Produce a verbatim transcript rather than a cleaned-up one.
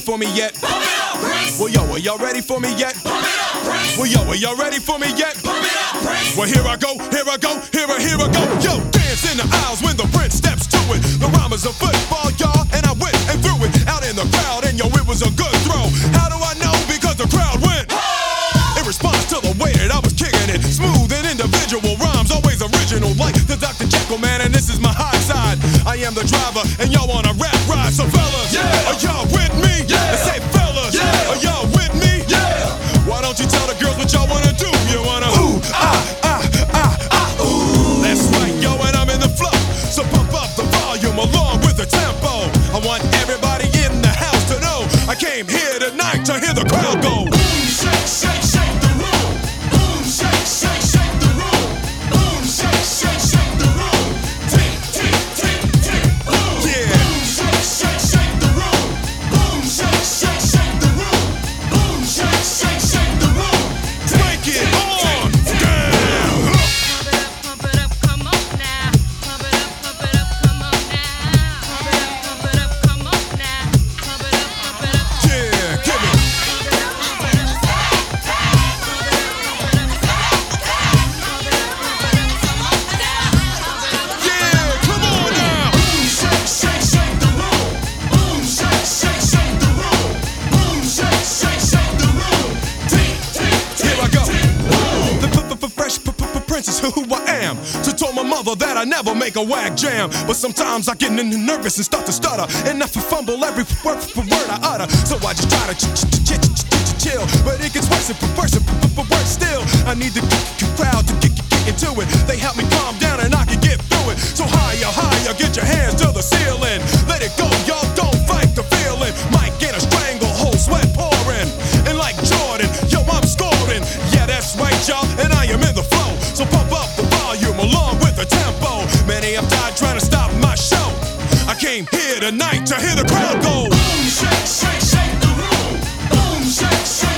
for me yet? Pump it up, Prince. Well, yo, are y'all ready for me yet? Pump it up, Prince. Well, yo, are y'all ready for me yet? Pump it up, Prince. Well, here I go, here I go, here I, here I go. Yo, dance in the aisles when the prince steps to it. The rhyme is a football, y'all, and I went and threw it out in the crowd, and yo, it was a good throw. How do I know? Because the crowd went. In response to the way that I was kicking it, smooth and individual rhymes, always original, like the Doctor Jekyll man, and this is my high side. I am the driver, and y'all on a rap ride, so fellas, yeah. are y'all with me? Yeah. And say fellas, yeah. are y'all with me? Yeah. Why don't you tell the girls what y'all wanna do? You wanna ooh, ah, ah, ah, ah, ooh. That's right, yo, and I'm in the flow, so pump up the volume along with the tempo. I want everybody in the house to know I came here tonight to hear the crowd go. Boom, shake, shake, shake the room. Boom, shake, shake, shake the room. Boom, shake, shake, shake the room. Tick, tick, tick, tick, boom. Yeah. Boom, shake, shake, shake the room. Boom, shake, shake, shake the room. Boom, shake, shake, shake the room. Break it on down. Pump it up, pump it up, come on now. Pump it up, pump it up, come on now. Pump it up, pump it up, come on now. Pump it up, pump it up. Yeah, give it. Pump it up, pump it up. Pump it up, pump it up. Pump it up, pump it up, come on now. Pump it up. Yeah, come on now. Boom, shake, shake, shake the room. Boom, shake, shake, shake the room. Boom, shake, shake, shake the room. Tick, tick, tick, Here I go. tick, boom. The f- f- fresh p- p- prince is who I am. So told my mother that I never make a whack jam. But sometimes I get n- n- nervous and start to stutter, and I fumble every word, word I utter. So I just try to ch- ch- ch- ch- ch- chill, but it gets worse and worse and worse still. I need the crowd to get, get into it. They help me calm down and I can get through it. So higher, higher, get your hands to the ceiling. Let it go, y'all, don't fight the feeling. Might get a stranglehold, sweat pouring. And like Jordan, yo, I'm scoring. Yeah, that's right, y'all, and I am in the flow. So pump up the volume along with the tempo. Many have died trying to stop my show. I came here tonight to hear the crowd go. Boom, shake, shake, shake the room. Boom, shake, shake.